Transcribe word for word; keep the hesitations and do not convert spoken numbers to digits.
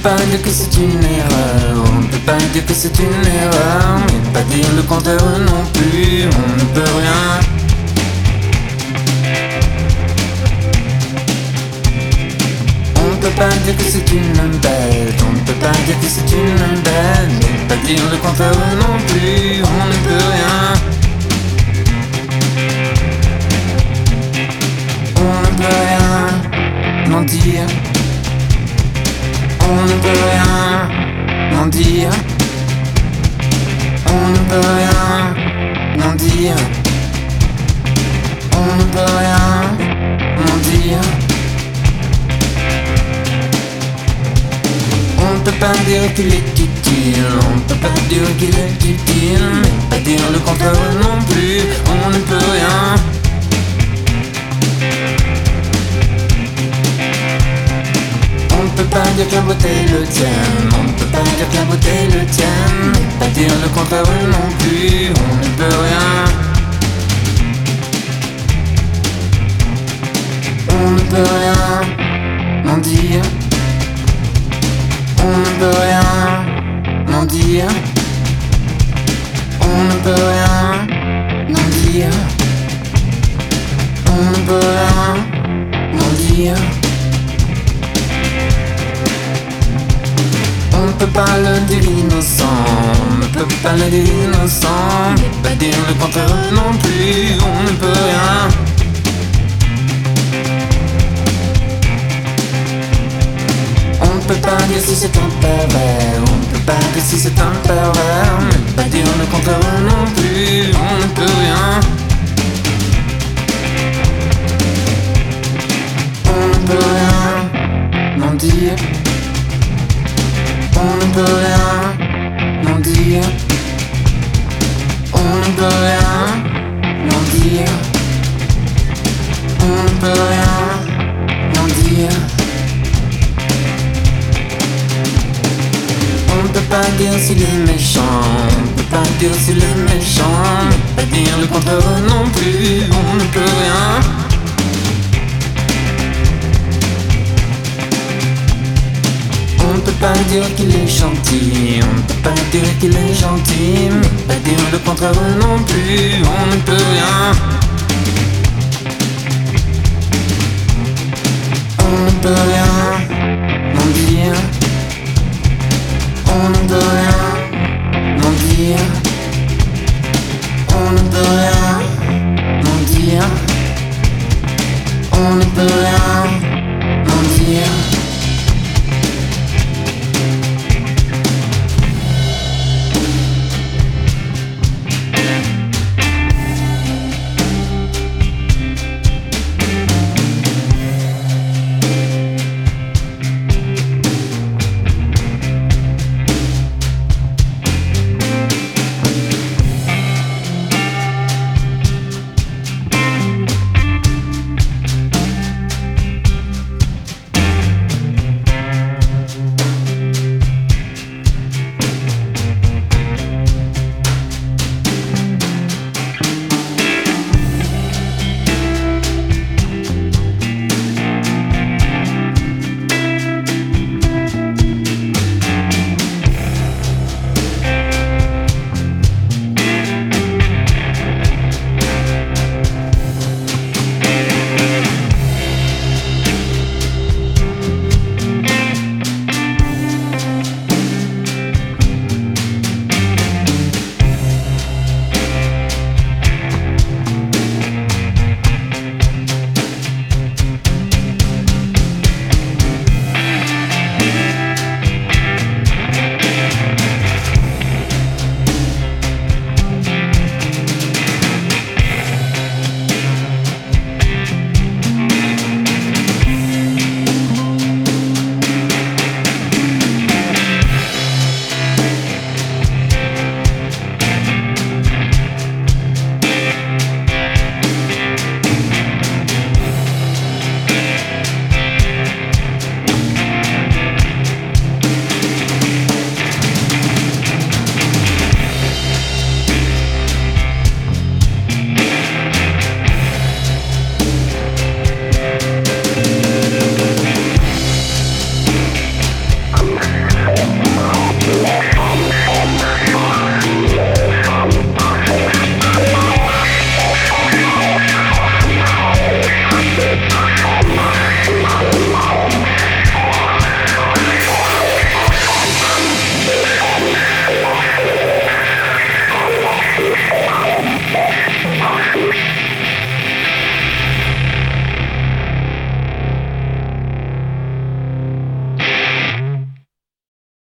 pas dire que c'est une erreur, on ne peut pas dire que c'est une erreur, mais pas dire le contraire non plus, on ne peut rien. On ne peut pas dire que c'est une bête, on ne peut pas dire que c'est une bête, mais pas dire le contraire non plus, on ne peut rien. On ne peut rien n'en dire. On ne peut rien n'en dire. On ne peut rien n'en dire. On ne peut rien n'en dire. On ne peut pas dire qu'il est utile, on ne peut pas dire qu'il est utile, mais pas dire le contraire non plus, on ne peut rien. On ne peut pas dire que la beauté le tienne, on ne peut pas dire que la beauté le tienne, mais pas dire le contraire non plus, on ne peut rien. On ne peut rien n'en dire. On ne peut rien n'en dire. On ne peut rien n'en dire. On ne peut rien n'en dire. On ne peut pas le dire innocent, on ne peut pas le dire innocent, mais pas dire le contraire non plus, on ne peut rien. On ne peut pas dire si c'est un pervers, on ne peut pas dire si c'est un pervers, mais pas dire le contraire non plus, on ne peut rien. On ne peut rien n'en dire. On ne peut rien n'en dire. On ne peut rien n'en dire. On ne peut rien n'en dire. On ne peut pas dire s'il est méchant, on ne peut pas dire s'il est méchant, mais pas dire le contraire non plus, on ne peut rien. On ne peut pas dire qu'il est gentil, on ne peut pas dire qu'il est gentil, mais pas dire le contraire non plus, on ne peut rien. On ne peut rien